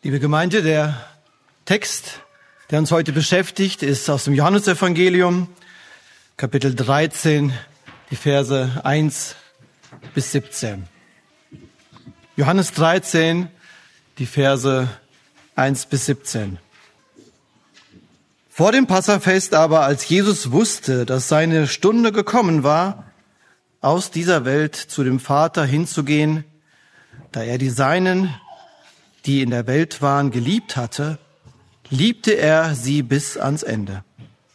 Liebe Gemeinde, der Text, der uns heute beschäftigt, ist aus dem Johannesevangelium, Kapitel 13, die Verse 1 bis 17. Johannes 13, die Verse 1 bis 17. Vor dem Passafest aber, als Jesus wusste, dass seine Stunde gekommen war, aus dieser Welt zu dem Vater hinzugehen, da er die Seinen, die in der Welt waren, geliebt hatte, liebte er sie bis ans Ende.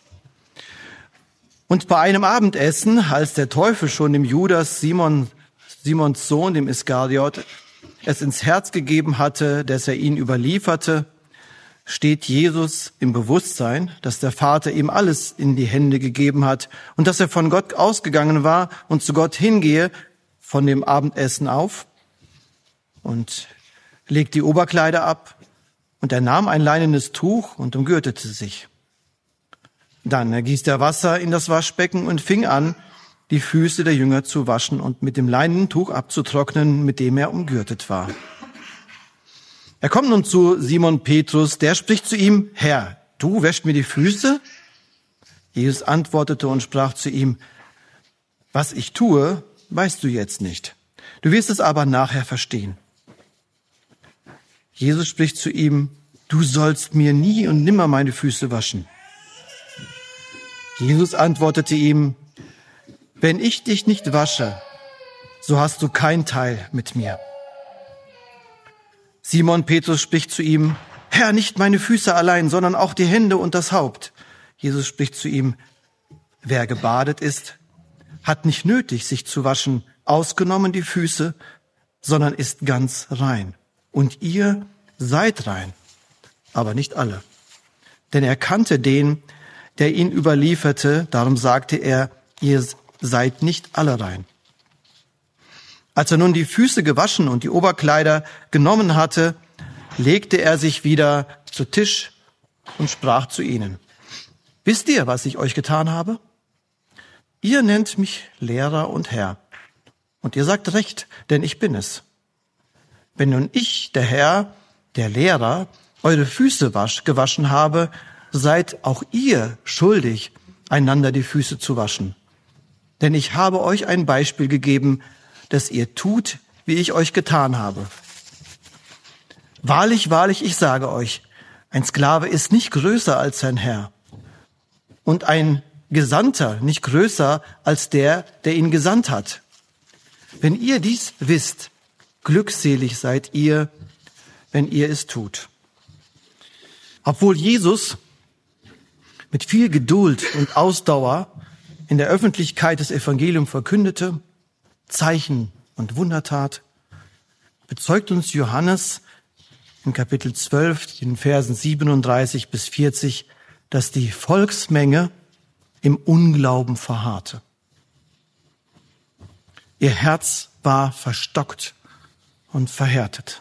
Und bei einem Abendessen, als der Teufel schon dem Judas, Simons Sohn, dem Iskariot, es ins Herz gegeben hatte, dass er ihn überlieferte, steht Jesus im Bewusstsein, dass der Vater ihm alles in die Hände gegeben hat und dass er von Gott ausgegangen war und zu Gott hingehe, von dem Abendessen auf und legt die Oberkleider ab, und er nahm ein leinenes Tuch und umgürtete sich. Dann ergießt er Wasser in das Waschbecken und fing an, die Füße der Jünger zu waschen und mit dem leinenen Tuch abzutrocknen, mit dem er umgürtet war. Er kommt nun zu Simon Petrus, der spricht zu ihm: Herr, du wäschst mir die Füße? Jesus antwortete und sprach zu ihm: Was ich tue, weißt du jetzt nicht. Du wirst es aber nachher verstehen. Jesus spricht zu ihm: Du sollst mir nie und nimmer meine Füße waschen. Jesus antwortete ihm: Wenn ich dich nicht wasche, so hast du keinen Teil mit mir. Simon Petrus spricht zu ihm: Herr, nicht meine Füße allein, sondern auch die Hände und das Haupt. Jesus spricht zu ihm: Wer gebadet ist, hat nicht nötig, sich zu waschen, ausgenommen die Füße, sondern ist ganz rein. Und ihr seid rein, aber nicht alle. Denn er kannte den, der ihn überlieferte, darum sagte er: Ihr seid nicht alle rein. Als er nun die Füße gewaschen und die Oberkleider genommen hatte, legte er sich wieder zu Tisch und sprach zu ihnen: Wisst ihr, was ich euch getan habe? Ihr nennt mich Lehrer und Herr. Und ihr sagt recht, denn ich bin es. Wenn nun ich, der Herr, der Lehrer, eure Füße gewaschen habe, seid auch ihr schuldig, einander die Füße zu waschen. Denn ich habe euch ein Beispiel gegeben, dass ihr tut, wie ich euch getan habe. Wahrlich, wahrlich, ich sage euch, ein Sklave ist nicht größer als sein Herr und ein Gesandter nicht größer als der, der ihn gesandt hat. Wenn ihr dies wisst, glückselig seid ihr, wenn ihr es tut. Obwohl Jesus mit viel Geduld und Ausdauer in der Öffentlichkeit das Evangelium verkündete, Zeichen und Wunder tat, bezeugt uns Johannes in Kapitel 12, den Versen 37 bis 40, dass die Volksmenge im Unglauben verharrte. Ihr Herz war verstockt und verhärtet.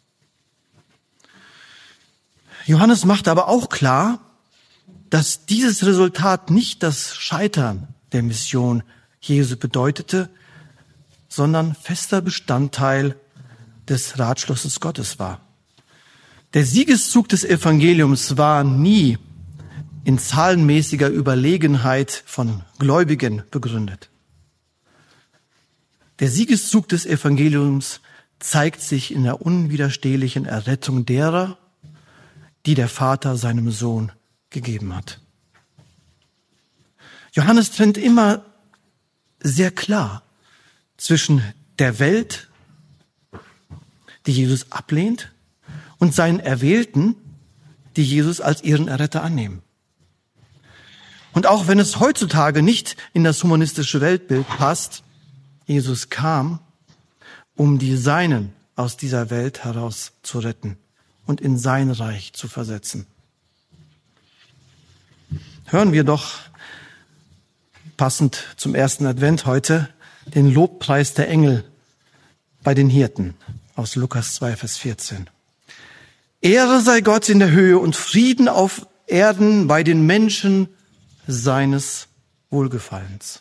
Johannes macht aber auch klar, dass dieses Resultat nicht das Scheitern der Mission Jesu bedeutete, sondern fester Bestandteil des Ratschlusses Gottes war. Der Siegeszug des Evangeliums war nie in zahlenmäßiger Überlegenheit von Gläubigen begründet. Der Siegeszug des Evangeliums zeigt sich in der unwiderstehlichen Errettung derer, die der Vater seinem Sohn gegeben hat. Johannes trennt immer sehr klar zwischen der Welt, die Jesus ablehnt, und seinen Erwählten, die Jesus als ihren Erretter annehmen. Und auch wenn es heutzutage nicht in das humanistische Weltbild passt, Jesus kam, um die Seinen aus dieser Welt heraus zu retten und in sein Reich zu versetzen. Hören wir doch, passend zum ersten Advent heute, den Lobpreis der Engel bei den Hirten aus Lukas 2, Vers 14. Ehre sei Gott in der Höhe und Frieden auf Erden bei den Menschen seines Wohlgefallens.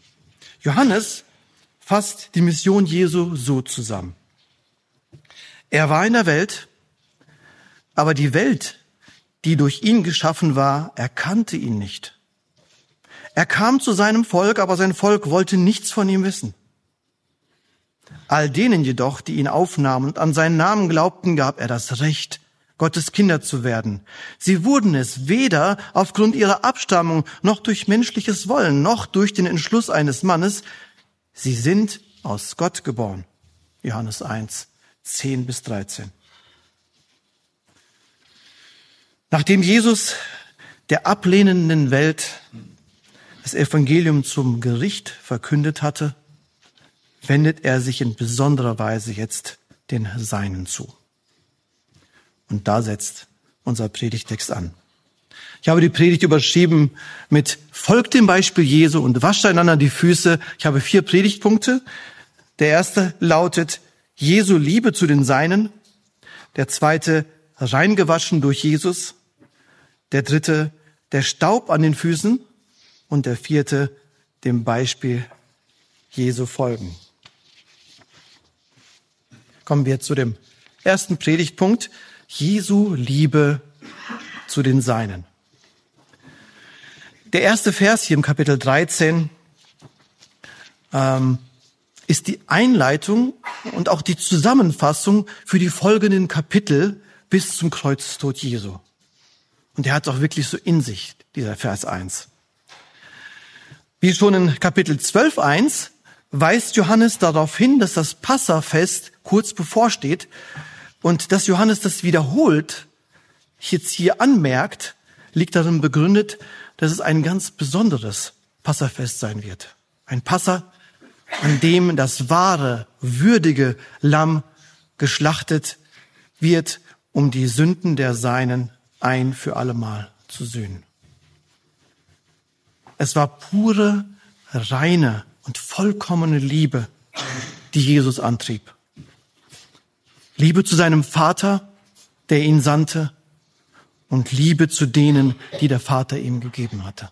Johannes fasst die Mission Jesu so zusammen: Er war in der Welt, aber die Welt, die durch ihn geschaffen war, erkannte ihn nicht. Er kam zu seinem Volk, aber sein Volk wollte nichts von ihm wissen. All denen jedoch, die ihn aufnahmen und an seinen Namen glaubten, gab er das Recht, Gottes Kinder zu werden. Sie wurden es weder aufgrund ihrer Abstammung, noch durch menschliches Wollen, noch durch den Entschluss eines Mannes. Sie sind aus Gott geboren. Johannes 1, 10-13. Nachdem Jesus der ablehnenden Welt das Evangelium zum Gericht verkündet hatte, wendet er sich in besonderer Weise jetzt den Seinen zu. Und da setzt unser Predigtext an. Ich habe die Predigt überschrieben mit Folgt dem Beispiel Jesu und wascht einander die Füße. Ich habe 4 Predigtpunkte. Der erste lautet Jesu Liebe zu den Seinen. Der zweite reingewaschen durch Jesus. Der dritte der Staub an den Füßen. Und der vierte dem Beispiel Jesu folgen. Kommen wir zu dem ersten Predigtpunkt. Jesu Liebe zu den Seinen. Der erste Vers hier im Kapitel 13 ist die Einleitung und auch die Zusammenfassung für die folgenden Kapitel bis zum Kreuzestod Jesu. Und er hat es auch wirklich so in sich, dieser Vers 1. Wie schon in Kapitel 12,1 weist Johannes darauf hin, dass das Passafest kurz bevorsteht und dass Johannes das wiederholt, jetzt hier anmerkt, liegt darin begründet, dass es ein ganz besonderes Passafest sein wird. Ein Passa, an dem das wahre, würdige Lamm geschlachtet wird, um die Sünden der Seinen ein für allemal zu sühnen. Es war pure, reine und vollkommene Liebe, die Jesus antrieb. Liebe zu seinem Vater, der ihn sandte, und Liebe zu denen, die der Vater ihm gegeben hatte.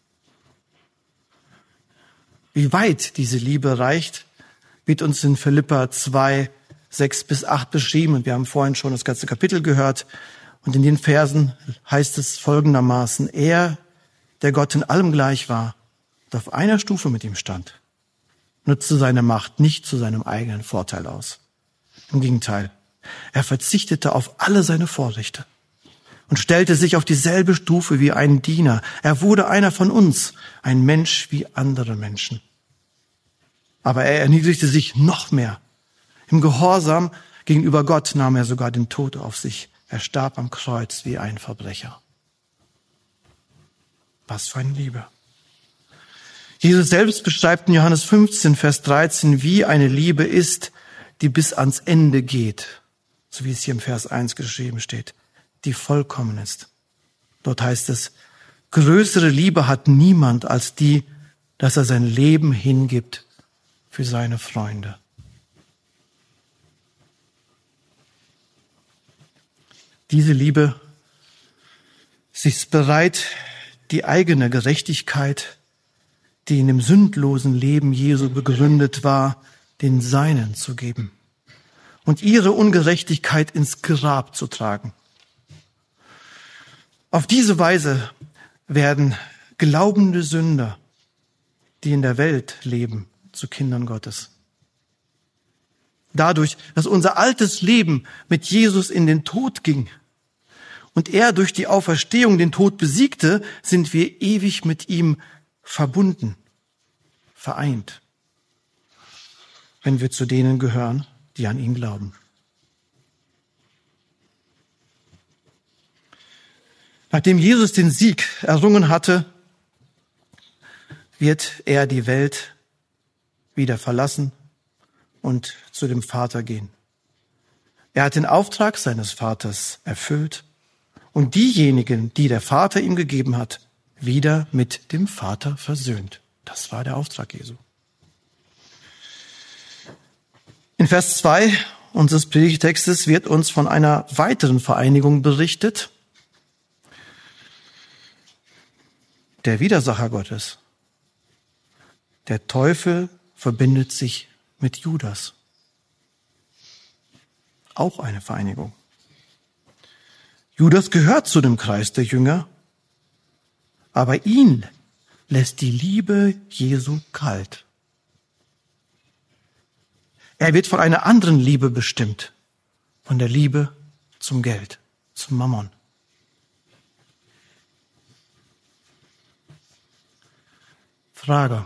Wie weit diese Liebe reicht, wird uns in Philipper 2, 6-8 beschrieben. Und wir haben vorhin schon das ganze Kapitel gehört. Und in den Versen heißt es folgendermaßen: Er, der Gott in allem gleich war und auf einer Stufe mit ihm stand, nutzte seine Macht nicht zu seinem eigenen Vorteil aus. Im Gegenteil, er verzichtete auf alle seine Vorrechte und stellte sich auf dieselbe Stufe wie ein Diener. Er wurde einer von uns, ein Mensch wie andere Menschen. Aber er erniedrigte sich noch mehr. Im Gehorsam gegenüber Gott nahm er sogar den Tod auf sich. Er starb am Kreuz wie ein Verbrecher. Was für eine Liebe. Jesus selbst beschreibt in Johannes 15, Vers 13, wie eine Liebe ist, die bis ans Ende geht. So wie es hier im Vers 1 geschrieben steht. Die vollkommen ist. Dort heißt es, größere Liebe hat niemand als die, dass er sein Leben hingibt für seine Freunde. Diese Liebe, sie ist bereit, die eigene Gerechtigkeit, die in dem sündlosen Leben Jesu begründet war, den Seinen zu geben und ihre Ungerechtigkeit ins Grab zu tragen. Auf diese Weise werden glaubende Sünder, die in der Welt leben, zu Kindern Gottes. Dadurch, dass unser altes Leben mit Jesus in den Tod ging und er durch die Auferstehung den Tod besiegte, sind wir ewig mit ihm verbunden, vereint, wenn wir zu denen gehören, die an ihn glauben. Nachdem Jesus den Sieg errungen hatte, wird er die Welt wieder verlassen und zu dem Vater gehen. Er hat den Auftrag seines Vaters erfüllt und diejenigen, die der Vater ihm gegeben hat, wieder mit dem Vater versöhnt. Das war der Auftrag Jesu. In Vers 2 unseres Predigtextes wird uns von einer weiteren Vereinigung berichtet. Der Widersacher Gottes, der Teufel, verbindet sich mit Judas. Auch eine Vereinigung. Judas gehört zu dem Kreis der Jünger, aber ihn lässt die Liebe Jesu kalt. Er wird von einer anderen Liebe bestimmt, von der Liebe zum Geld, zum Mammon. Frage: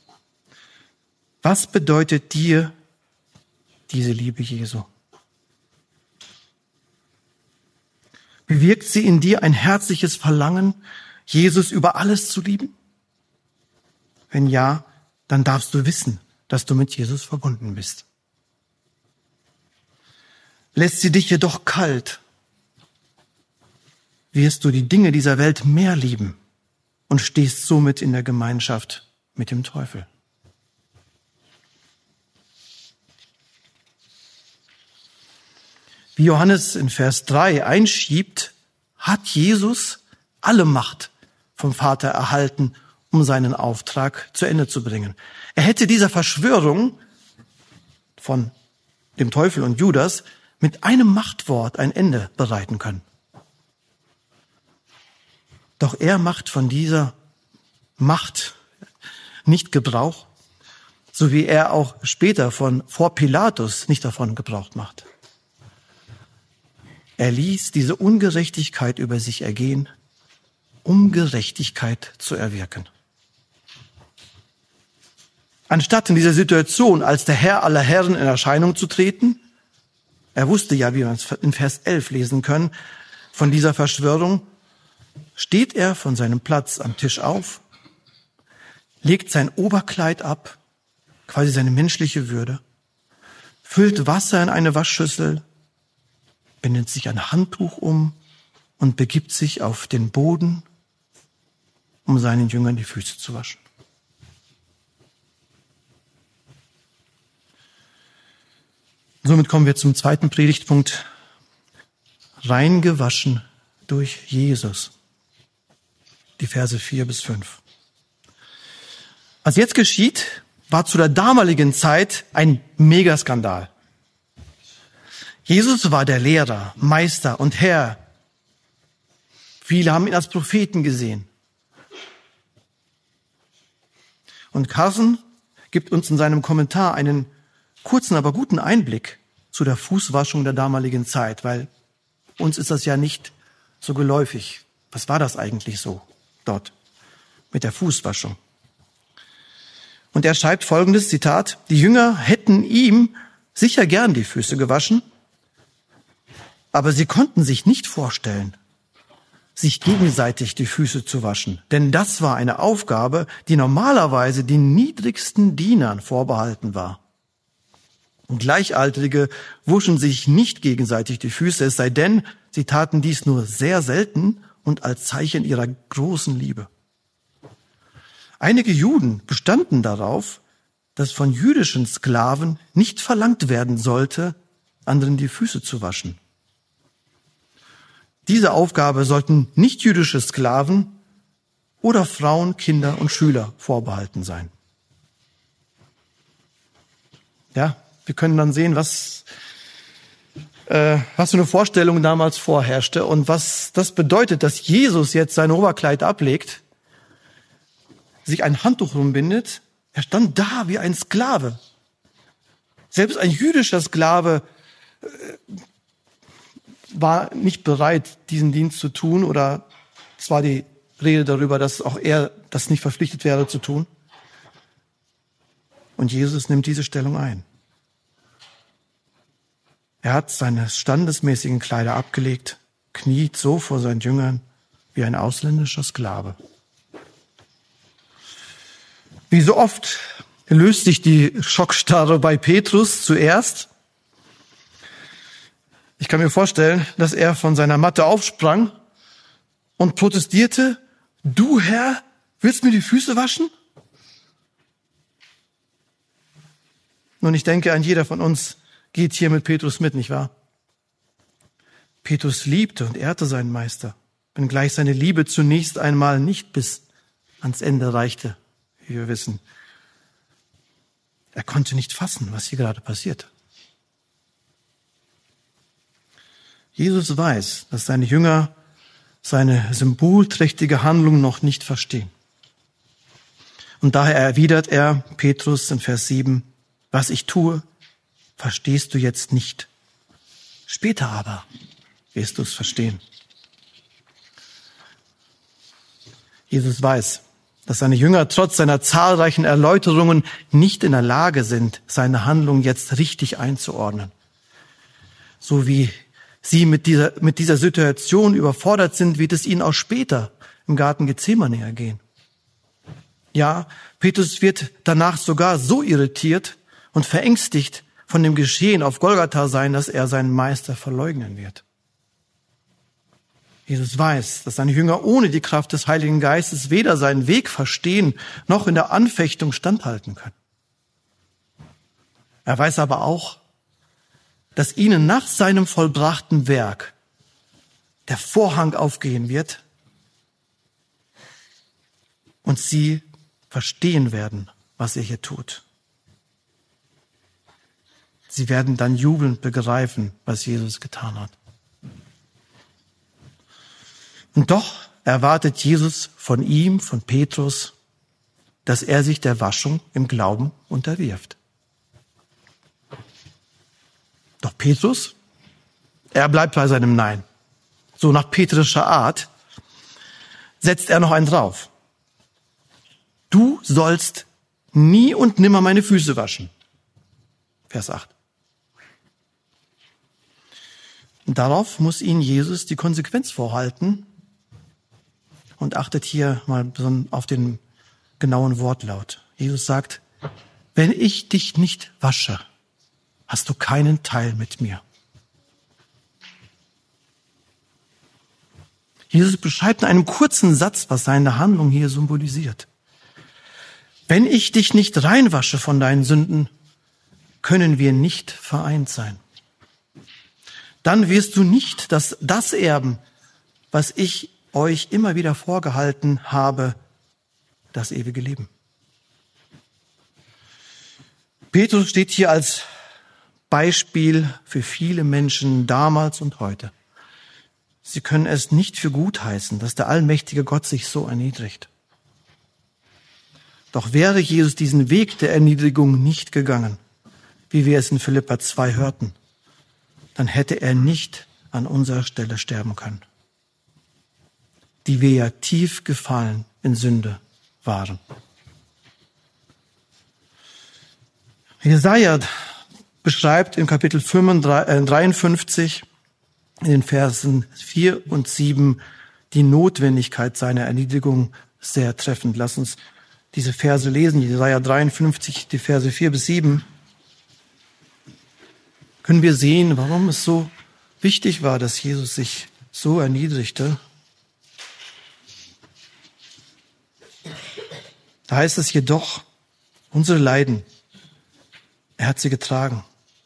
Was bedeutet dir diese Liebe Jesu? Bewirkt sie in dir ein herzliches Verlangen, Jesus über alles zu lieben? Wenn ja, dann darfst du wissen, dass du mit Jesus verbunden bist. Lässt sie dich jedoch kalt, wirst du die Dinge dieser Welt mehr lieben und stehst somit in der Gemeinschaft mit dem Teufel. Wie Johannes in Vers 3 einschiebt, hat Jesus alle Macht vom Vater erhalten, um seinen Auftrag zu Ende zu bringen. Er hätte dieser Verschwörung von dem Teufel und Judas mit einem Machtwort ein Ende bereiten können. Doch er macht von dieser Macht nicht Gebrauch, so wie er auch später vor Pilatus nicht davon Gebrauch macht. Er ließ diese Ungerechtigkeit über sich ergehen, um Gerechtigkeit zu erwirken. Anstatt in dieser Situation als der Herr aller Herren in Erscheinung zu treten, er wusste ja, wie wir es in Vers 11 lesen können, von dieser Verschwörung, steht er von seinem Platz am Tisch auf, legt sein Oberkleid ab, quasi seine menschliche Würde, füllt Wasser in eine Waschschüssel, bindet sich ein Handtuch um und begibt sich auf den Boden, um seinen Jüngern die Füße zu waschen. Somit kommen wir zum zweiten Predigtpunkt. Rein gewaschen durch Jesus. Die Verse 4-5. Was jetzt geschieht, war zu der damaligen Zeit ein Megaskandal. Jesus war der Lehrer, Meister und Herr. Viele haben ihn als Propheten gesehen. Und Carson gibt uns in seinem Kommentar einen kurzen, aber guten Einblick zu der Fußwaschung der damaligen Zeit, weil uns ist das ja nicht so geläufig. Was war das eigentlich so dort mit der Fußwaschung? Und er schreibt folgendes Zitat: Die Jünger hätten ihm sicher gern die Füße gewaschen, aber sie konnten sich nicht vorstellen, sich gegenseitig die Füße zu waschen. Denn das war eine Aufgabe, die normalerweise den niedrigsten Dienern vorbehalten war. Und Gleichaltrige wuschen sich nicht gegenseitig die Füße, es sei denn, sie taten dies nur sehr selten und als Zeichen ihrer großen Liebe. Einige Juden bestanden darauf, dass von jüdischen Sklaven nicht verlangt werden sollte, anderen die Füße zu waschen. Diese Aufgabe sollten nicht-jüdische Sklaven oder Frauen, Kinder und Schüler vorbehalten sein. Ja, wir können dann sehen, was für eine Vorstellung damals vorherrschte und was das bedeutet, dass Jesus jetzt sein Oberkleid ablegt, sich ein Handtuch rumbindet. Er stand da wie ein Sklave. Selbst ein jüdischer Sklave war nicht bereit, diesen Dienst zu tun, oder es war die Rede darüber, dass auch er das nicht verpflichtet wäre zu tun. Und Jesus nimmt diese Stellung ein. Er hat seine standesmäßigen Kleider abgelegt, kniet so vor seinen Jüngern wie ein ausländischer Sklave. Wie so oft löst sich die Schockstarre bei Petrus zuerst. Ich kann mir vorstellen, dass er von seiner Matte aufsprang und protestierte: Du, Herr, willst mir die Füße waschen? Nun, ich denke, ein jeder von uns geht hier mit Petrus mit, nicht wahr? Petrus liebte und ehrte seinen Meister, wenngleich seine Liebe zunächst einmal nicht bis ans Ende reichte, wie wir wissen. Er konnte nicht fassen, was hier gerade passierte. Jesus weiß, dass seine Jünger seine symbolträchtige Handlung noch nicht verstehen. Und daher erwidert er Petrus in Vers 7, was ich tue, verstehst du jetzt nicht. Später aber wirst du es verstehen. Jesus weiß, dass seine Jünger trotz seiner zahlreichen Erläuterungen nicht in der Lage sind, seine Handlung jetzt richtig einzuordnen. So wie sie mit dieser Situation überfordert sind, wird es ihnen auch später im Garten Gethsemane ergehen. Ja, Petrus wird danach sogar so irritiert und verängstigt von dem Geschehen auf Golgatha sein, dass er seinen Meister verleugnen wird. Jesus weiß, dass seine Jünger ohne die Kraft des Heiligen Geistes weder seinen Weg verstehen, noch in der Anfechtung standhalten können. Er weiß aber auch, dass ihnen nach seinem vollbrachten Werk der Vorhang aufgehen wird und sie verstehen werden, was er hier tut. Sie werden dann jubelnd begreifen, was Jesus getan hat. Und doch erwartet Jesus von ihm, von Petrus, dass er sich der Waschung im Glauben unterwirft. Doch Petrus, er bleibt bei seinem Nein. So nach petrischer Art setzt er noch einen drauf. Du sollst nie und nimmer meine Füße waschen. Vers 8. Und darauf muss ihn Jesus die Konsequenz vorhalten und achtet hier mal auf den genauen Wortlaut. Jesus sagt, wenn ich dich nicht wasche, hast du keinen Teil mit mir. Jesus beschreibt in einem kurzen Satz, was seine Handlung hier symbolisiert. Wenn ich dich nicht reinwasche von deinen Sünden, können wir nicht vereint sein. Dann wirst du nicht das erben, was ich euch immer wieder vorgehalten habe, das ewige Leben. Petrus steht hier als Beispiel für viele Menschen damals und heute. Sie können es nicht für gut heißen, dass der allmächtige Gott sich so erniedrigt. Doch wäre Jesus diesen Weg der Erniedrigung nicht gegangen, wie wir es in Philipper 2 hörten, dann hätte er nicht an unserer Stelle sterben können, die wir ja tief gefallen in Sünde waren. Jesaja beschreibt im Kapitel 53 in den Versen 4 und 7 die Notwendigkeit seiner Erniedrigung sehr treffend. Lass uns diese Verse lesen, Jesaja 53, die Verse 4 bis 7. Können wir sehen, warum es so wichtig war, dass Jesus sich so erniedrigte. Da heißt es jedoch, unsere Leiden, er hat sie getragen.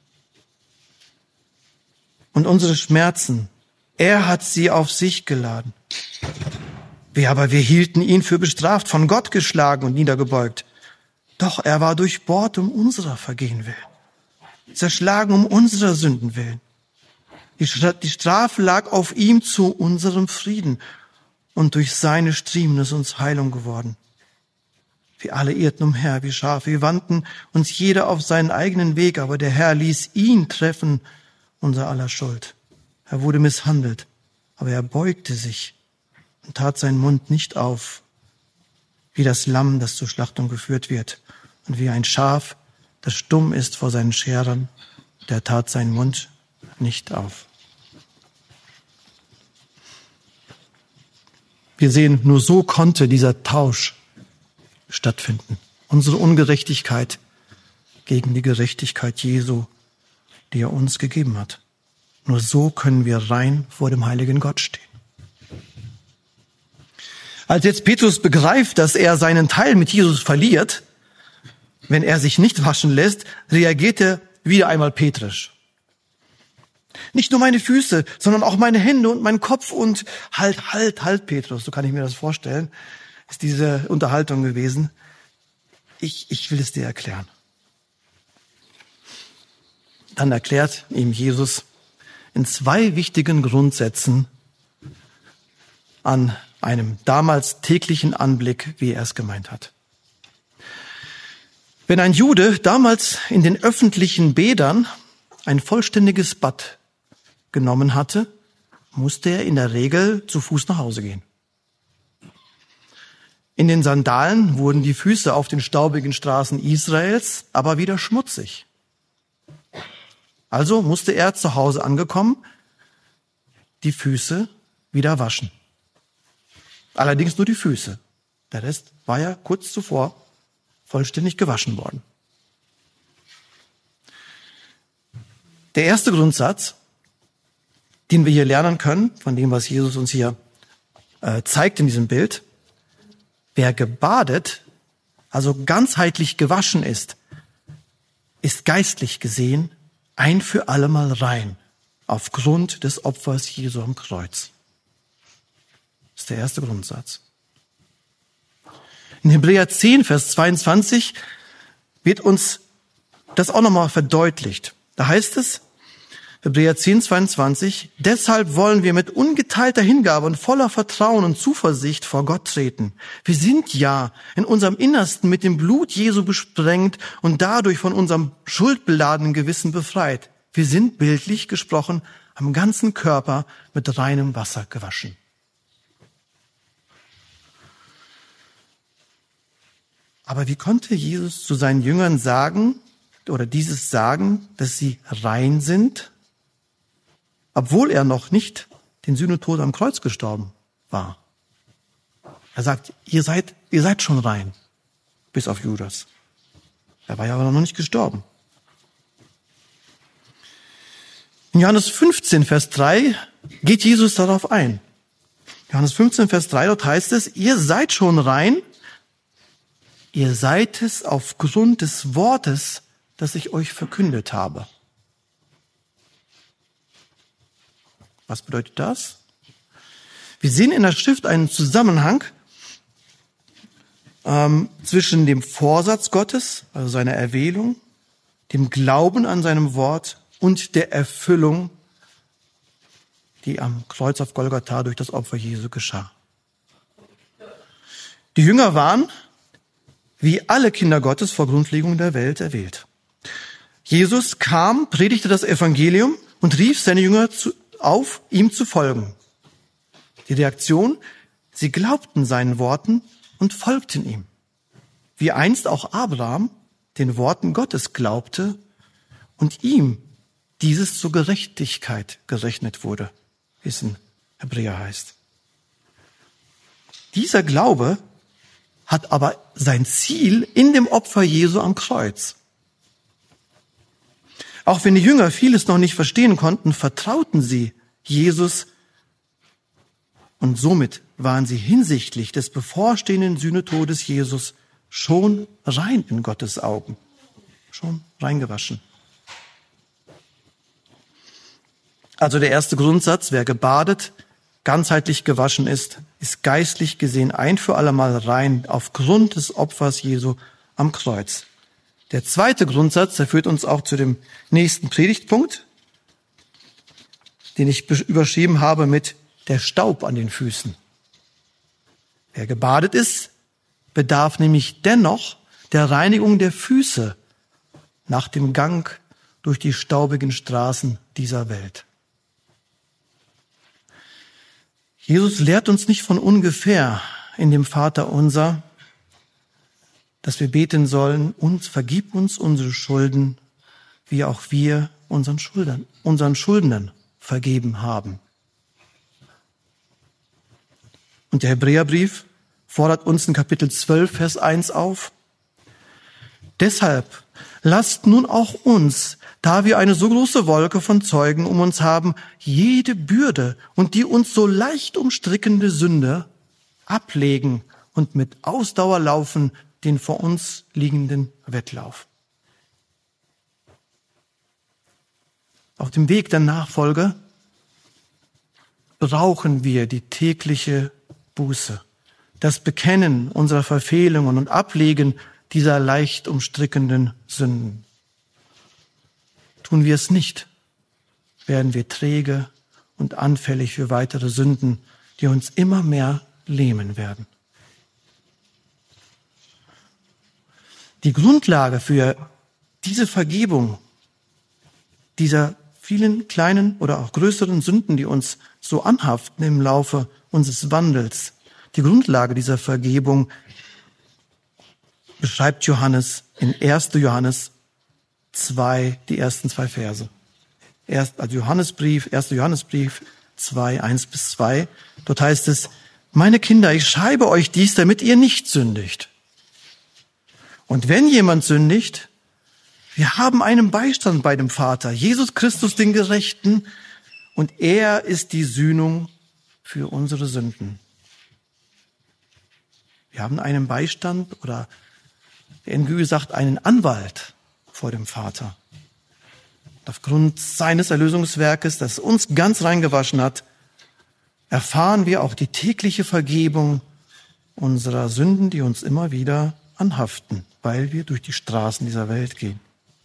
Und unsere Schmerzen, er hat sie auf sich geladen. Wir hielten ihn für bestraft, von Gott geschlagen und niedergebeugt. Doch er war durchbohrt um unserer Vergehen willen, zerschlagen um unserer Sünden willen. Die Strafe lag auf ihm zu unserem Frieden, und durch seine Striemen ist uns Heilung geworden. Wir alle irrten umher wie Schafe, wir wandten uns jeder auf seinen eigenen Weg, aber der Herr ließ ihn treffen, unser aller Schuld. Er wurde misshandelt, aber er beugte sich und tat seinen Mund nicht auf, wie das Lamm, das zur Schlachtung geführt wird, und wie ein Schaf, das stumm ist vor seinen Scherern, der tat seinen Mund nicht auf. Wir sehen, nur so konnte dieser Tausch stattfinden. Unsere Ungerechtigkeit gegen die Gerechtigkeit Jesu, die er uns gegeben hat. Nur so können wir rein vor dem heiligen Gott stehen. Als jetzt Petrus begreift, dass er seinen Teil mit Jesus verliert, wenn er sich nicht waschen lässt, reagiert er wieder einmal petrisch. Nicht nur meine Füße, sondern auch meine Hände und mein Kopf und halt, Petrus, so kann ich mir das vorstellen, ist diese Unterhaltung gewesen. Ich will es dir erklären. Dann erklärt ihm Jesus, in 2 wichtigen Grundsätzen an einem damals täglichen Anblick, wie er es gemeint hat. Wenn ein Jude damals in den öffentlichen Bädern ein vollständiges Bad genommen hatte, musste er in der Regel zu Fuß nach Hause gehen. In den Sandalen wurden die Füße auf den staubigen Straßen Israels aber wieder schmutzig. Also musste er zu Hause angekommen die Füße wieder waschen. Allerdings nur die Füße. Der Rest war ja kurz zuvor vollständig gewaschen worden. Der erste Grundsatz, den wir hier lernen können, von dem, was Jesus uns hier zeigt in diesem Bild: Wer gebadet, also ganzheitlich gewaschen ist geistlich gesehen ein für allemal rein, aufgrund des Opfers Jesu am Kreuz. Das ist der erste Grundsatz. In Hebräer 10, Vers 22 wird uns das auch nochmal verdeutlicht. Da heißt es, Hebräer 10, 22, deshalb wollen wir mit ungeteilter Hingabe und voller Vertrauen und Zuversicht vor Gott treten. Wir sind ja in unserem Innersten mit dem Blut Jesu besprengt und dadurch von unserem schuldbeladenen Gewissen befreit. Wir sind bildlich gesprochen am ganzen Körper mit reinem Wasser gewaschen. Aber wie konnte Jesus zu seinen Jüngern sagen, oder dieses sagen, dass sie rein sind, obwohl er noch nicht den Sühnetod am Kreuz gestorben war? Er sagt, ihr seid schon rein, bis auf Judas. Er war ja aber noch nicht gestorben. In Johannes 15, Vers 3 geht Jesus darauf ein. Johannes 15, Vers 3, dort heißt es, ihr seid schon rein, ihr seid es aufgrund des Wortes, das ich euch verkündet habe. Was bedeutet das? Wir sehen in der Schrift einen Zusammenhang zwischen dem Vorsatz Gottes, also seiner Erwählung, dem Glauben an seinem Wort und der Erfüllung, die am Kreuz auf Golgatha durch das Opfer Jesu geschah. Die Jünger waren, wie alle Kinder Gottes vor Grundlegung der Welt, erwählt. Jesus kam, predigte das Evangelium und rief seine Jünger auf, ihm zu folgen. Die Reaktion: Sie glaubten seinen Worten und folgten ihm. Wie einst auch Abraham den Worten Gottes glaubte und ihm dieses zur Gerechtigkeit gerechnet wurde, wie es in Hebräer heißt. Dieser Glaube hat aber sein Ziel in dem Opfer Jesu am Kreuz. Auch wenn die Jünger vieles noch nicht verstehen konnten, vertrauten sie Jesus und somit waren sie hinsichtlich des bevorstehenden Sühnetodes Jesus schon rein in Gottes Augen, schon reingewaschen. Also der erste Grundsatz: Wer gebadet, ganzheitlich gewaschen ist geistlich gesehen ein für allemal rein aufgrund des Opfers Jesu am Kreuz. Der zweite Grundsatz, der führt uns auch zu dem nächsten Predigtpunkt, den ich überschrieben habe mit der Staub an den Füßen. Wer gebadet ist, bedarf nämlich dennoch der Reinigung der Füße nach dem Gang durch die staubigen Straßen dieser Welt. Jesus lehrt uns nicht von ungefähr in dem Vaterunser, dass wir beten sollen: und vergib uns unsere Schulden, wie auch wir unseren Schuldnern vergeben haben. Und der Hebräerbrief fordert uns in Kapitel 12, Vers 1 auf: Deshalb lasst nun auch uns, da wir eine so große Wolke von Zeugen um uns haben, jede Bürde und die uns so leicht umstrickende Sünde ablegen und mit Ausdauer laufen den vor uns liegenden Wettlauf. Auf dem Weg der Nachfolge brauchen wir die tägliche Buße, das Bekennen unserer Verfehlungen und Ablegen dieser leicht umstrickenden Sünden. Tun wir es nicht, werden wir träge und anfällig für weitere Sünden, die uns immer mehr lähmen werden. Die Grundlage für diese Vergebung dieser vielen kleinen oder auch größeren Sünden, die uns so anhaften im Laufe unseres Wandels, die Grundlage dieser Vergebung beschreibt Johannes in 1. Johannes 2, die ersten 2 Verse. Johannesbrief, 1. Johannesbrief 2, 1-2. Dort heißt es: Meine Kinder, ich schreibe euch dies, damit ihr nicht sündigt. Und wenn jemand sündigt, wir haben einen Beistand bei dem Vater, Jesus Christus, den Gerechten, und er ist die Sühnung für unsere Sünden. Wir haben einen Beistand, oder der NGÜ sagt, einen Anwalt vor dem Vater. Und aufgrund seines Erlösungswerkes, das uns ganz reingewaschen hat, erfahren wir auch die tägliche Vergebung unserer Sünden, die uns immer wieder anhaften, weil wir durch die Straßen dieser Welt gehen.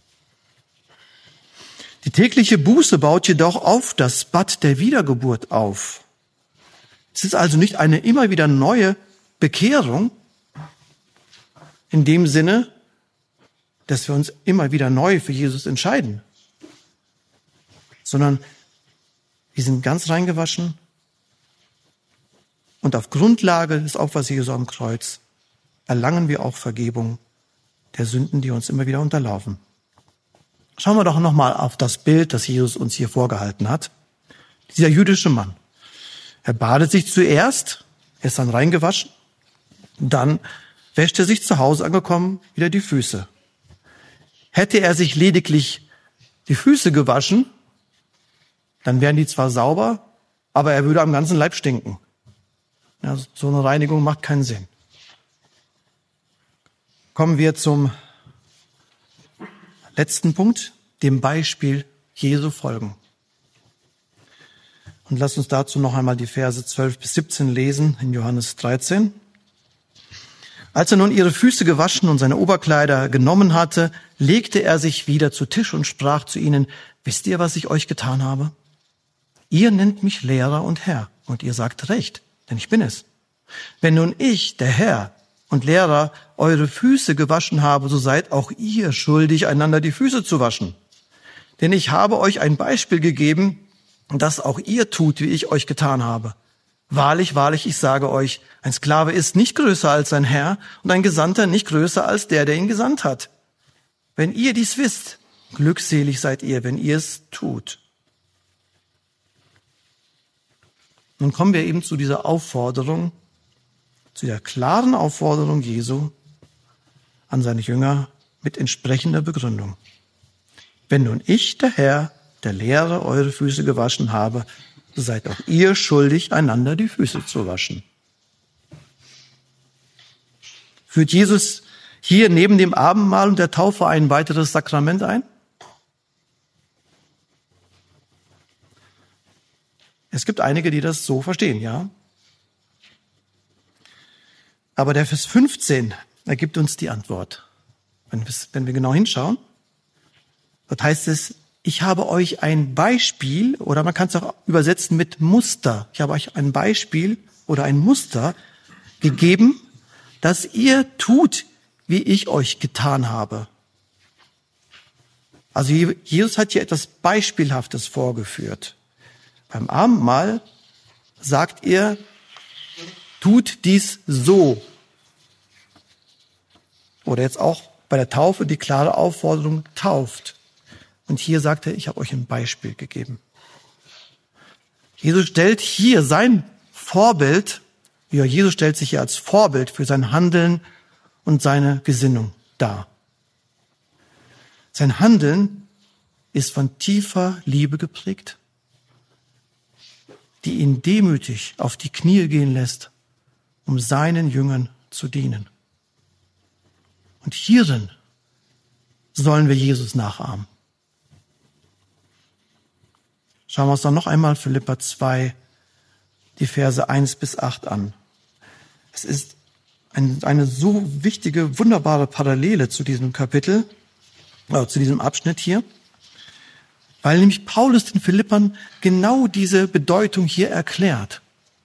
Die tägliche Buße baut jedoch auf das Bad der Wiedergeburt auf. Es ist also nicht eine immer wieder neue Bekehrung in dem Sinne, dass wir uns immer wieder neu für Jesus entscheiden, sondern wir sind ganz reingewaschen und auf Grundlage des Opfers Jesu am Kreuz erlangen wir auch Vergebung der Sünden, die uns immer wieder unterlaufen. Schauen wir doch nochmal auf das Bild, das Jesus uns hier vorgehalten hat. Dieser jüdische Mann. Er badet sich zuerst, er ist dann reingewaschen, dann wäscht er sich zu Hause angekommen wieder die Füße. Hätte er sich lediglich die Füße gewaschen, dann wären die zwar sauber, aber er würde am ganzen Leib stinken. Ja, so eine Reinigung macht keinen Sinn. Kommen wir zum letzten Punkt, dem Beispiel Jesu folgen. Und lasst uns dazu noch einmal die Verse 12-17 lesen in Johannes 13. Als er nun ihre Füße gewaschen und seine Oberkleider genommen hatte, legte er sich wieder zu Tisch und sprach zu ihnen: Wisst ihr, was ich euch getan habe? Ihr nennt mich Lehrer und Herr, und ihr sagt recht, denn ich bin es. Wenn nun ich, der Herr und Lehrer, eure Füße gewaschen habe, so seid auch ihr schuldig, einander die Füße zu waschen. Denn ich habe euch ein Beispiel gegeben, dass auch ihr tut, wie ich euch getan habe. Wahrlich, wahrlich, ich sage euch, ein Sklave ist nicht größer als sein Herr und ein Gesandter nicht größer als der ihn gesandt hat. Wenn ihr dies wisst, glückselig seid ihr, wenn ihr es tut. Nun kommen wir eben zu dieser Aufforderung, zu der klaren Aufforderung Jesu an seine Jünger mit entsprechender Begründung. Wenn nun ich, der Herr, der Lehrer, eure Füße gewaschen habe, so seid auch ihr schuldig, einander die Füße zu waschen. Führt Jesus hier neben dem Abendmahl und der Taufe ein weiteres Sakrament ein? Es gibt einige, die das so verstehen, ja. Aber der Vers 15 ergibt uns die Antwort. Wenn wir genau hinschauen, dort heißt es: Ich habe euch ein Beispiel, oder man kann es auch übersetzen mit Muster. Ich habe euch ein Beispiel oder ein Muster gegeben, dass ihr tut, wie ich euch getan habe. Also Jesus hat hier etwas Beispielhaftes vorgeführt. Beim Abendmahl sagt er, tut dies so. Oder jetzt auch bei der Taufe die klare Aufforderung, tauft. Und hier sagt er, ich habe euch ein Beispiel gegeben. Jesus stellt hier sein Vorbild, Jesus stellt sich hier als Vorbild für sein Handeln und seine Gesinnung dar. Sein Handeln ist von tiefer Liebe geprägt, die ihn demütig auf die Knie gehen lässt, um seinen Jüngern zu dienen. Und hierin sollen wir Jesus nachahmen. Schauen wir uns dann noch einmal Philipper 2, die Verse 1-8 an. Es ist eine so wichtige, wunderbare Parallele zu diesem Kapitel, zu diesem Abschnitt hier, weil nämlich Paulus den Philippern genau diese Bedeutung hier erklärt.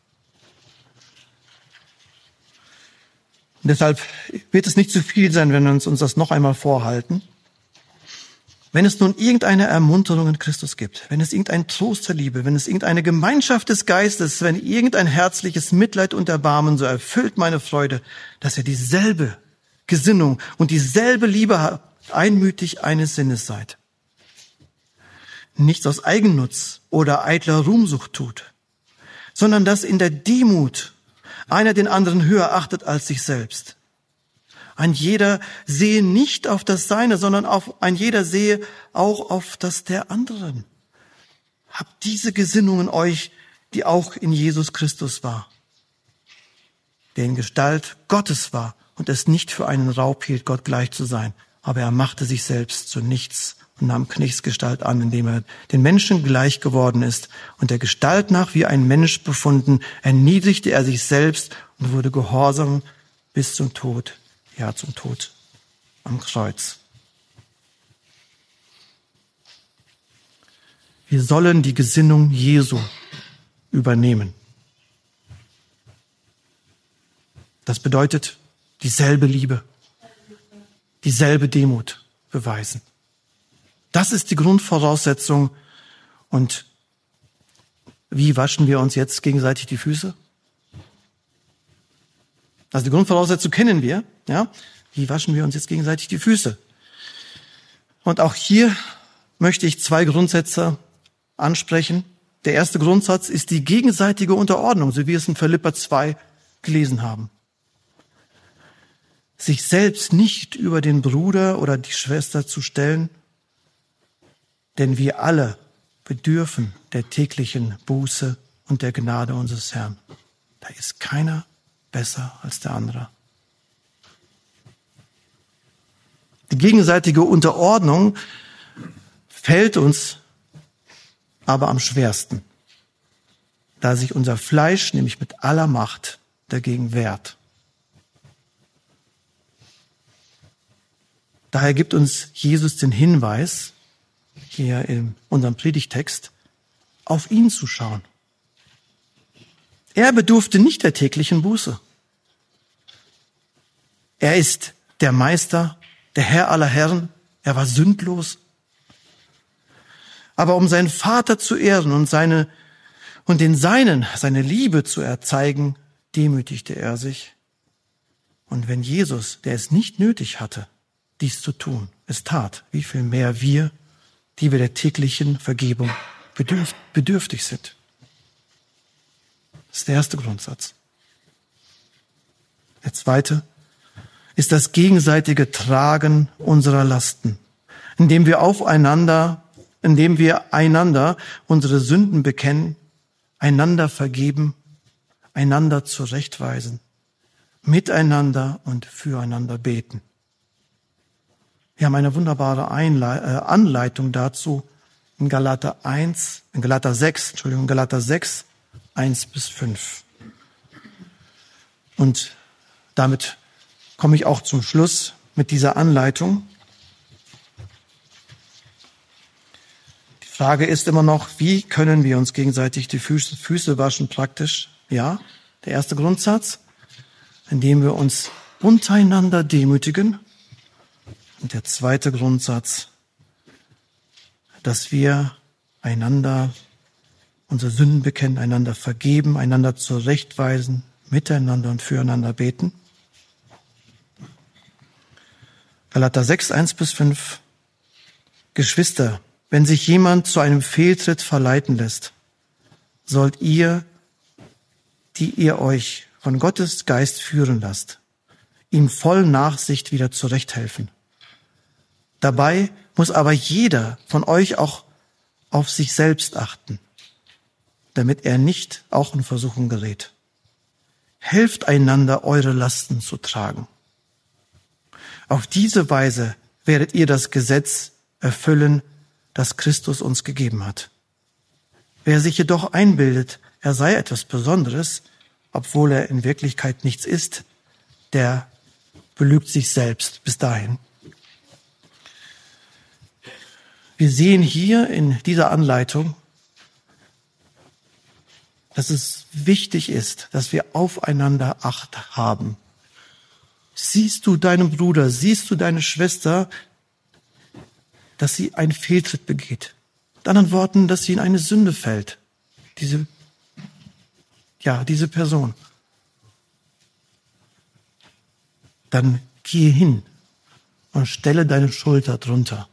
Und deshalb wird es nicht zu viel sein, wenn wir uns das noch einmal vorhalten. Wenn es nun irgendeine Ermunterung in Christus gibt, wenn es irgendein Trost der Liebe, wenn es irgendeine Gemeinschaft des Geistes, wenn irgendein herzliches Mitleid und Erbarmen, so erfüllt meine Freude, dass ihr dieselbe Gesinnung und dieselbe Liebe habt, einmütig eines Sinnes seid. Nichts aus Eigennutz oder eitler Ruhmsucht tut, sondern dass in der Demut einer den anderen höher achtet als sich selbst. Ein jeder sehe nicht auf das Seine, sondern ein jeder sehe auch auf das der anderen. Habt diese Gesinnung in euch, die auch in Jesus Christus war, der in Gestalt Gottes war und es nicht für einen Raub hielt, Gott gleich zu sein. Aber er machte sich selbst zu nichts und nahm Knechtsgestalt an, indem er den Menschen gleich geworden ist und der Gestalt nach wie ein Mensch befunden, erniedrigte er sich selbst und wurde gehorsam bis zum Tod, ja zum Tod am Kreuz. Wir sollen die Gesinnung Jesu übernehmen. Das bedeutet dieselbe Liebe, dieselbe Demut beweisen. Das ist die Grundvoraussetzung. Und wie waschen wir uns jetzt gegenseitig die Füße? Also die Grundvoraussetzung kennen wir. Ja? Wie waschen wir uns jetzt gegenseitig die Füße? Und auch hier möchte ich 2 Grundsätze ansprechen. Der erste Grundsatz ist die gegenseitige Unterordnung, so wie wir es in Philipper 2 gelesen haben. Sich selbst nicht über den Bruder oder die Schwester zu stellen, denn wir alle bedürfen der täglichen Buße und der Gnade unseres Herrn. Da ist keiner besser als der andere. Die gegenseitige Unterordnung fällt uns aber am schwersten, da sich unser Fleisch nämlich mit aller Macht dagegen wehrt. Daher gibt uns Jesus den Hinweis, hier in unserem Predigtext, auf ihn zu schauen. Er bedurfte nicht der täglichen Buße. Er ist der Meister, der Herr aller Herren. Er war sündlos. Aber um seinen Vater zu ehren und seine Liebe zu erzeigen, demütigte er sich. Und wenn Jesus, der es nicht nötig hatte, dies zu tun, es tat, wie viel mehr wir, die wir der täglichen Vergebung bedürftig sind. Das ist der erste Grundsatz. Der zweite ist das gegenseitige Tragen unserer Lasten, indem wir einander unsere Sünden bekennen, einander vergeben, einander zurechtweisen, miteinander und füreinander beten. Wir haben eine wunderbare Anleitung dazu in Galater 6, 1-5. Und damit komme ich auch zum Schluss mit dieser Anleitung. Die Frage ist immer noch, wie können wir uns gegenseitig die Füße waschen praktisch? Ja, der erste Grundsatz, indem wir uns untereinander demütigen. Und der zweite Grundsatz, dass wir einander unsere Sünden bekennen, einander vergeben, einander zurechtweisen, miteinander und füreinander beten. Galater 6, 1-5. Geschwister, wenn sich jemand zu einem Fehltritt verleiten lässt, sollt ihr, die ihr euch von Gottes Geist führen lasst, ihm voll Nachsicht wieder zurechthelfen. Dabei muss aber jeder von euch auch auf sich selbst achten, damit er nicht auch in Versuchung gerät. Helft einander, eure Lasten zu tragen. Auf diese Weise werdet ihr das Gesetz erfüllen, das Christus uns gegeben hat. Wer sich jedoch einbildet, er sei etwas Besonderes, obwohl er in Wirklichkeit nichts ist, der belügt sich selbst bis dahin. Wir sehen hier in dieser Anleitung, dass es wichtig ist, dass wir aufeinander Acht haben. Siehst du deinen Bruder, siehst du deine Schwester, dass sie einen Fehltritt begeht? Mit anderen Worten, dass sie in eine Sünde fällt. Diese Person. Dann gehe hin und stelle deine Schulter drunter.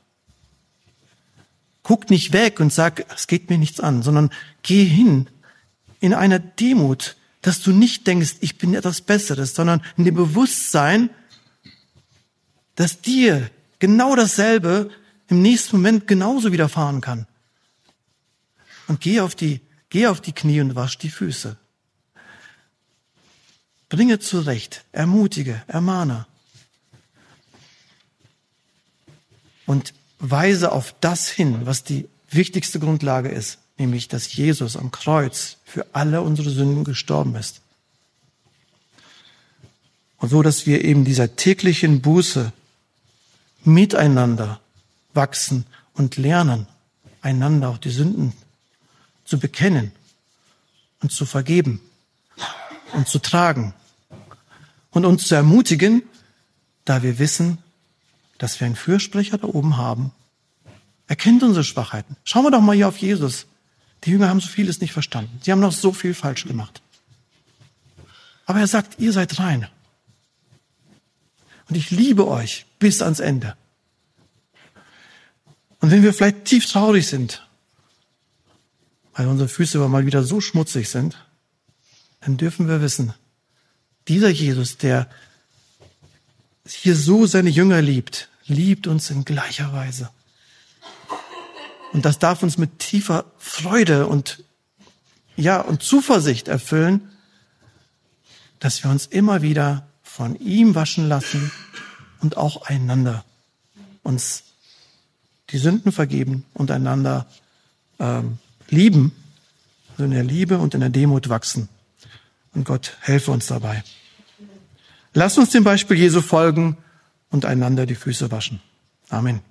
Guck nicht weg und sag, es geht mir nichts an, sondern geh hin in einer Demut, dass du nicht denkst, ich bin etwas Besseres, sondern in dem Bewusstsein, dass dir genau dasselbe im nächsten Moment genauso widerfahren kann. Und geh auf die Knie und wasch die Füße. Bringe zurecht, ermutige, ermahne. Und weise auf das hin, was die wichtigste Grundlage ist, nämlich, dass Jesus am Kreuz für alle unsere Sünden gestorben ist. Und so, dass wir eben dieser täglichen Buße miteinander wachsen und lernen, einander auch die Sünden zu bekennen und zu vergeben und zu tragen und uns zu ermutigen, da wir wissen, dass wir einen Fürsprecher da oben haben. Er kennt unsere Schwachheiten. Schauen wir doch mal hier auf Jesus. Die Jünger haben so vieles nicht verstanden. Sie haben noch so viel falsch gemacht. Aber er sagt, ihr seid rein. Und ich liebe euch bis ans Ende. Und wenn wir vielleicht tief traurig sind, weil unsere Füße mal wieder so schmutzig sind, dann dürfen wir wissen, dieser Jesus, der hier so seine Jünger liebt, liebt uns in gleicher Weise. Und das darf uns mit tiefer Freude und Zuversicht erfüllen, dass wir uns immer wieder von ihm waschen lassen und auch einander uns die Sünden vergeben und einander lieben, also in der Liebe und in der Demut wachsen. Und Gott helfe uns dabei. Lasst uns dem Beispiel Jesu folgen und einander die Füße waschen. Amen.